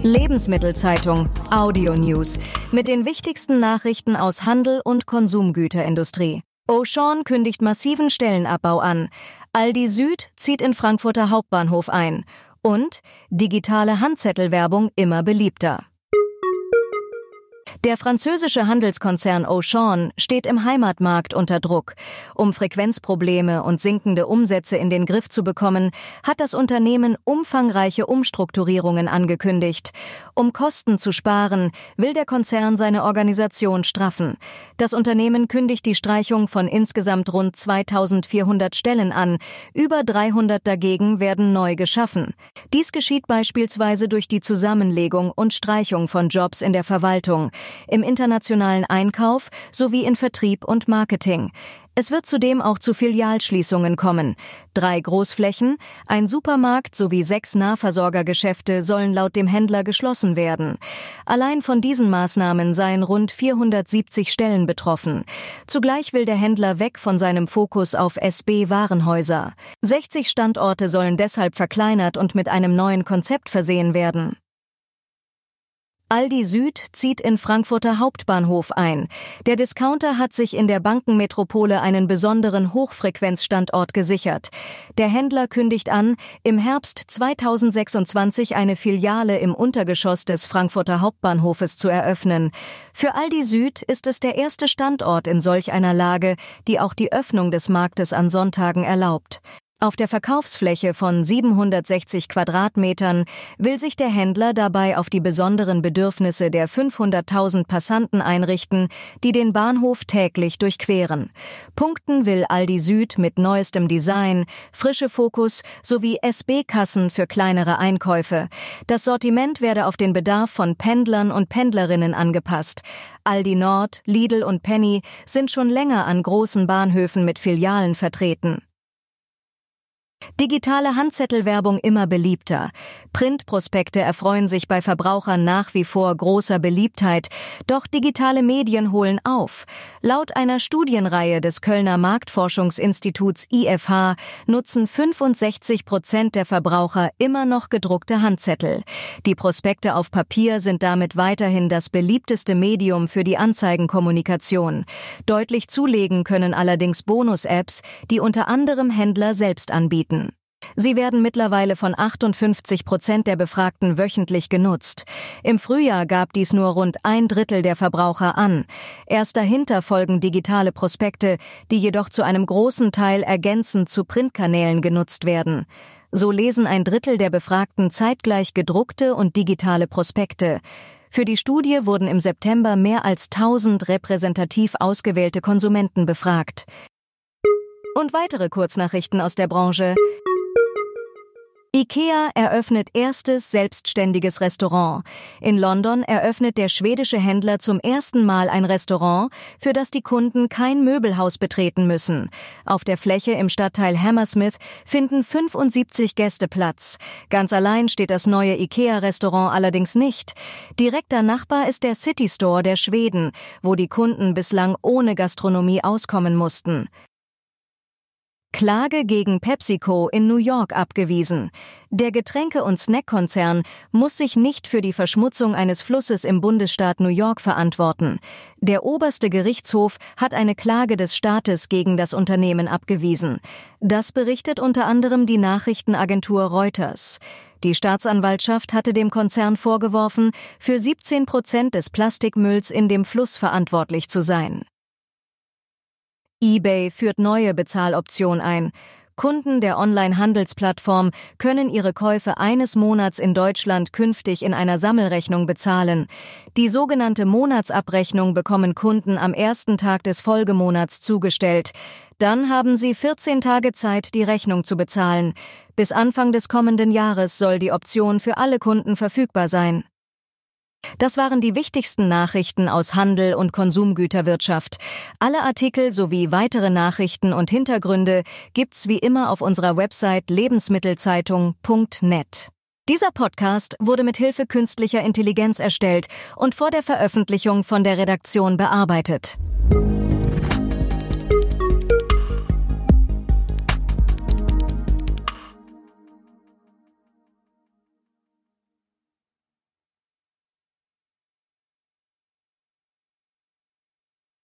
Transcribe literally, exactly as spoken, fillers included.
Lebensmittelzeitung Audio News mit den wichtigsten Nachrichten aus Handel und Konsumgüterindustrie. Auchan kündigt massiven Stellenabbau an. Aldi Süd zieht in Frankfurter Hauptbahnhof ein. Und digitale Handzettelwerbung immer beliebter. Der französische Handelskonzern Auchan steht im Heimatmarkt unter Druck. Um Frequenzprobleme und sinkende Umsätze in den Griff zu bekommen, hat das Unternehmen umfangreiche Umstrukturierungen angekündigt. Um Kosten zu sparen, will der Konzern seine Organisation straffen. Das Unternehmen kündigt die Streichung von insgesamt rund zweitausendvierhundert Stellen an. Über dreihundert dagegen werden neu geschaffen. Dies geschieht beispielsweise durch die Zusammenlegung und Streichung von Jobs in der Verwaltung, im internationalen Einkauf sowie in Vertrieb und Marketing. Es wird zudem auch zu Filialschließungen kommen. Drei Großflächen, ein Supermarkt sowie sechs Nahversorgergeschäfte sollen laut dem Händler geschlossen werden. Allein von diesen Maßnahmen seien rund vierhundertsiebzig Stellen betroffen. Zugleich will der Händler weg von seinem Fokus auf S B-Warenhäuser. sechzig Standorte sollen deshalb verkleinert und mit einem neuen Konzept versehen werden. Aldi Süd zieht in Frankfurter Hauptbahnhof ein. Der Discounter hat sich in der Bankenmetropole einen besonderen Hochfrequenzstandort gesichert. Der Händler kündigt an, im Herbst zweitausendsechsundzwanzig eine Filiale im Untergeschoss des Frankfurter Hauptbahnhofes zu eröffnen. Für Aldi Süd ist es der erste Standort in solch einer Lage, die auch die Öffnung des Marktes an Sonntagen erlaubt. Auf der Verkaufsfläche von siebenhundertsechzig Quadratmetern will sich der Händler dabei auf die besonderen Bedürfnisse der fünfhunderttausend Passanten einrichten, die den Bahnhof täglich durchqueren. Punkten will Aldi Süd mit neuestem Design, frische Fokus sowie S B-Kassen für kleinere Einkäufe. Das Sortiment werde auf den Bedarf von Pendlern und Pendlerinnen angepasst. Aldi Nord, Lidl und Penny sind schon länger an großen Bahnhöfen mit Filialen vertreten. Digitale Handzettelwerbung immer beliebter. Printprospekte erfreuen sich bei Verbrauchern nach wie vor großer Beliebtheit, doch digitale Medien holen auf. Laut einer Studienreihe des Kölner Marktforschungsinstituts I F H nutzen fünfundsechzig Prozent der Verbraucher immer noch gedruckte Handzettel. Die Prospekte auf Papier sind damit weiterhin das beliebteste Medium für die Anzeigenkommunikation. Deutlich zulegen können allerdings Bonus-Apps, die unter anderem Händler selbst anbieten. Sie werden mittlerweile von achtundfünfzig Prozent der Befragten wöchentlich genutzt. Im Frühjahr gab dies nur rund ein Drittel der Verbraucher an. Erst dahinter folgen digitale Prospekte, die jedoch zu einem großen Teil ergänzend zu Printkanälen genutzt werden. So lesen ein Drittel der Befragten zeitgleich gedruckte und digitale Prospekte. Für die Studie wurden im September mehr als tausend repräsentativ ausgewählte Konsumenten befragt. Und weitere Kurznachrichten aus der Branche. IKEA eröffnet erstes selbstständiges Restaurant. In London eröffnet der schwedische Händler zum ersten Mal ein Restaurant, für das die Kunden kein Möbelhaus betreten müssen. Auf der Fläche im Stadtteil Hammersmith finden fünfundsiebzig Gäste Platz. Ganz allein steht das neue IKEA-Restaurant allerdings nicht. Direkter Nachbar ist der City Store der Schweden, wo die Kunden bislang ohne Gastronomie auskommen mussten. Klage gegen PepsiCo in New York abgewiesen. Der Getränke- und Snackkonzern muss sich nicht für die Verschmutzung eines Flusses im Bundesstaat New York verantworten. Der oberste Gerichtshof hat eine Klage des Staates gegen das Unternehmen abgewiesen. Das berichtet unter anderem die Nachrichtenagentur Reuters. Die Staatsanwaltschaft hatte dem Konzern vorgeworfen, für siebzehn Prozent des Plastikmülls in dem Fluss verantwortlich zu sein. eBay führt neue Bezahloption ein. Kunden der Online-Handelsplattform können ihre Käufe eines Monats in Deutschland künftig in einer Sammelrechnung bezahlen. Die sogenannte Monatsabrechnung bekommen Kunden am ersten Tag des Folgemonats zugestellt. Dann haben sie vierzehn Tage Zeit, die Rechnung zu bezahlen. Bis Anfang des kommenden Jahres soll die Option für alle Kunden verfügbar sein. Das waren die wichtigsten Nachrichten aus Handel und Konsumgüterwirtschaft. Alle Artikel sowie weitere Nachrichten und Hintergründe gibt's wie immer auf unserer Website lebensmittelzeitung punkt net. Dieser Podcast wurde mit Hilfe künstlicher Intelligenz erstellt und vor der Veröffentlichung von der Redaktion bearbeitet.